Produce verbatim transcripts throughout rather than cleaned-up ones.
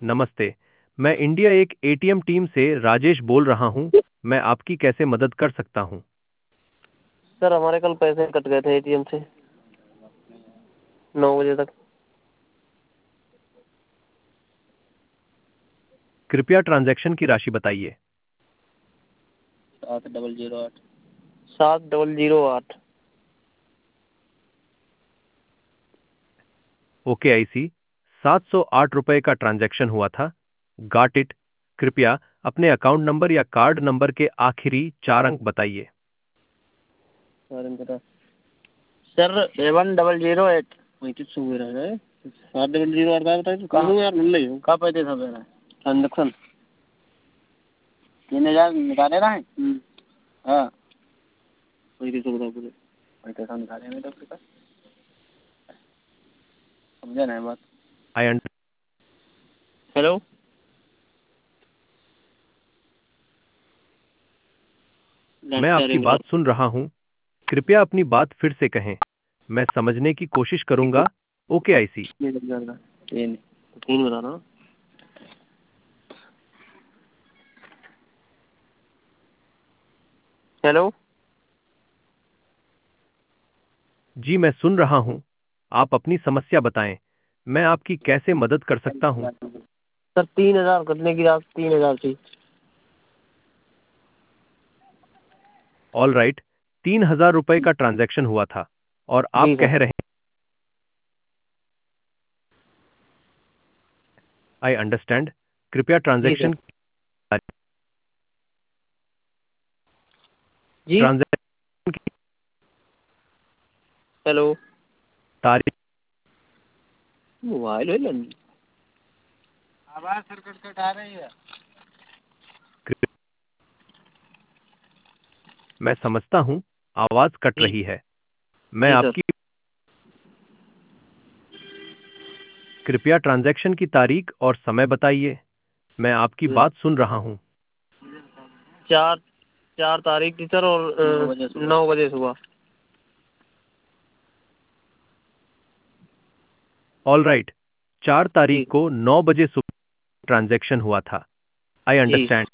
नमस्ते। मैं इंडिया एक एटीएम टीम से राजेश बोल रहा हूँ। मैं आपकी कैसे मदद कर सकता हूँ? सर हमारे कल पैसे कट गए थे एटीएम से नौ बजे तक। कृपया ट्रांजैक्शन की राशि बताइए। सात डबल जीरो आठ सात डबल जीरो आठ। Okay I see. सात सौ आठ रुपये का ट्रांजैक्शन हुआ था। Got it. कृपया अपने अकाउंट नंबर या कार्ड नंबर के आखिरी चार अंक बताइए। Sir seven double zero eight पैंतीस सौ है। सात डबल जीरो आठ बताइए कहाँ यार मिल रही हो कहाँ पैसे था मेरा ट्रांजेक्शन तीन हजार निकाले रहा है। हाँ पैंतीस सौ बताओ पूरे पैंतीस सौ निकाले मेरे पास समझा ना बात। आई अंड हेलो मैं आपकी बात सुन रहा हूँ। कृपया अपनी बात फिर से कहें। मैं समझने की कोशिश करूंगा। Okay I see. तीन तीन बता रहा हूँ। हेलो जी मैं सुन रहा हूँ। आप अपनी समस्या बताएं। मैं आपकी कैसे मदद कर सकता हूँ? सर तीन हजार कटने की रात तीन हजार थी। All right. तीन हजार रुपये का ट्रांजैक्शन हुआ था और आप जी कह सर। रहे हैं आई अंडरस्टैंड। कृपया जी सर। ट्रांजैक्शन जी ट्रांजैक्शन की हेलो तारीख। मोबाइल है लंदी आवाज सर कट कट आ रही है। मैं समझता हूं, आवाज कट जी रही है। मैं जी सर। आपकी कृपया ट्रांजैक्शन की तारीख और समय बताइए। मैं आपकी बात सुन रहा हूं। चार चार तारीख थी सर और अ, नौ बजे सुबह। All right. चार तारीख जी को नौ बजे सुबह ट्रांजैक्शन हुआ था। आई जी अंडरस्टैंड।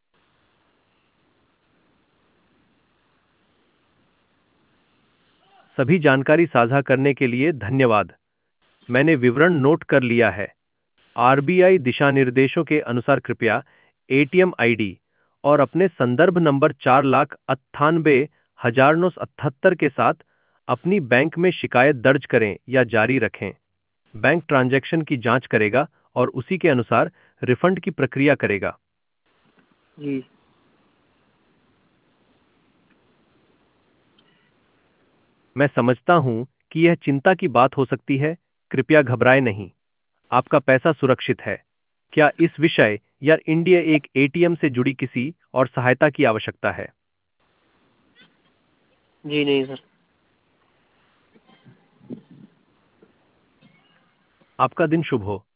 सभी जानकारी साझा करने के लिए धन्यवाद। मैंने विवरण नोट कर लिया है। आरबीआई दिशा निर्देशों के अनुसार कृपया एटीएम आईडी और अपने संदर्भ नंबर चार लाख अट्ठानबे हजार नौ सौ अठहत्तर के साथ अपनी बैंक में शिकायत दर्ज करें या जारी रखें। बैंक ट्रांजैक्शन की जांच करेगा और उसी के अनुसार रिफंड की प्रक्रिया करेगा। जी मैं समझता हूं कि यह चिंता की बात हो सकती है। कृपया घबराएं नहीं। आपका पैसा सुरक्षित है। क्या इस विषय या इंडिया एक एटीएम से जुड़ी किसी और सहायता की आवश्यकता है? जी नहीं सर। आपका दिन शुभ हो।